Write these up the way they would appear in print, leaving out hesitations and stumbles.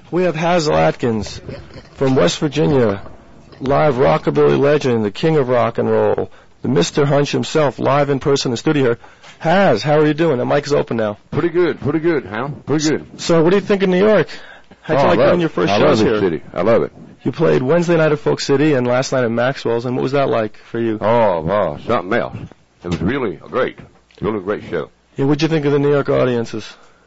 We have Hazel Atkins from West Virginia, live rockabilly legend, the king of rock and roll, the Mr. Hunch himself, live in person in the studio here. Haz, how are you doing? The mic is open now. Pretty good, Hal. Pretty good. So what do you think of New York? How'd you like doing your first shows here? I love the city. I love it. You played Wednesday night at Folk City and last night at Maxwell's, and what was that like for you? Oh, something else. It was really a great show. Yeah, what'd you think of the New York audiences?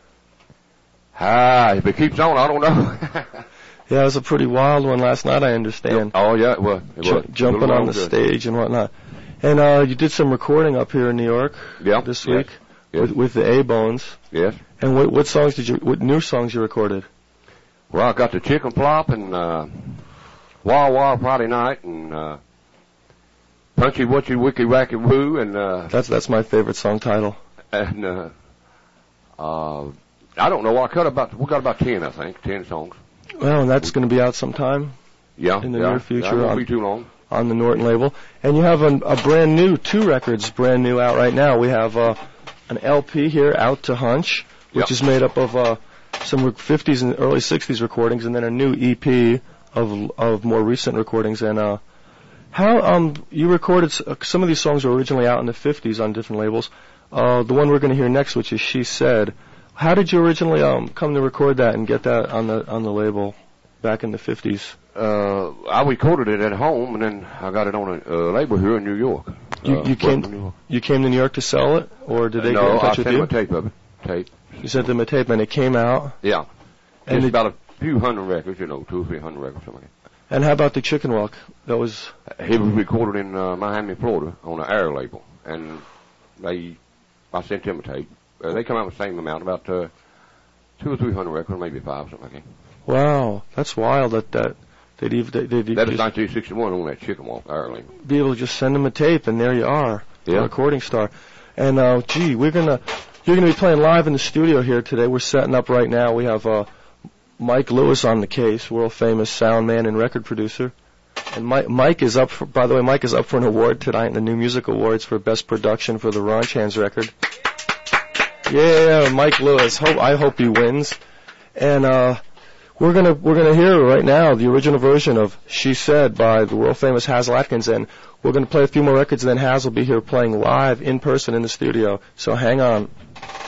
If it keeps on, I don't know. Yeah, it was a pretty wild one last night, I understand. Oh, yeah, it was. Jumping on the stage and whatnot. And you did some recording up here in New York this week with the A-Bones. Yes. And what new songs you recorded? Well, I got the Chicken Plop and Wah Wah Friday Night and Punchy Wutchy Wicky Wacky Woo and that's my favorite song title. And I don't know. We got about 10, I think, 10 songs. Well, and that's going to be out sometime. In the near future. It won't be too long. On the Norton label. And you have a brand new, 2 records brand new out right now. We have an LP here, Out to Hunch, which is made up of some 50s and early 60s recordings, and then a new EP of more recent recordings. And how you recorded some of these songs were originally out in the 50s on different labels. The one we're going to hear next, which is She Said. How did you originally come to record that and get that on the label back in the 50s? I recorded it at home, and then I got it on a label here in New York. You came to New York to sell it, or did they get in touch with you? No, I sent them a tape of it. Tape. You sent them a tape, and it came out? Yeah. And it's about a few hundred records, 200 or 300 records, something like that. And how about the Chicken Walk? That was... He was recorded in Miami, Florida, on an Air label, and I sent them a tape. They come out with the same amount, about 200 or 300 records, maybe 5, something like that. Wow, that's wild that they'd that is 1961 on that Chicken Walk, Air label. Be able to just send them a tape, and there you are, a recording star. And you're gonna be playing live in the studio here today. We're setting up right now. We have Mike Lewis on the case, world famous sound man and record producer. And Mike is up for an award tonight in the New Music Awards for Best Production for the Ranch Hands record. Yeah, Mike Lewis. I hope he wins. And we're gonna hear right now the original version of She Said by the world famous Hazel Atkins, and we're gonna play a few more records, and then Haz will be here playing live in person in the studio. So hang on.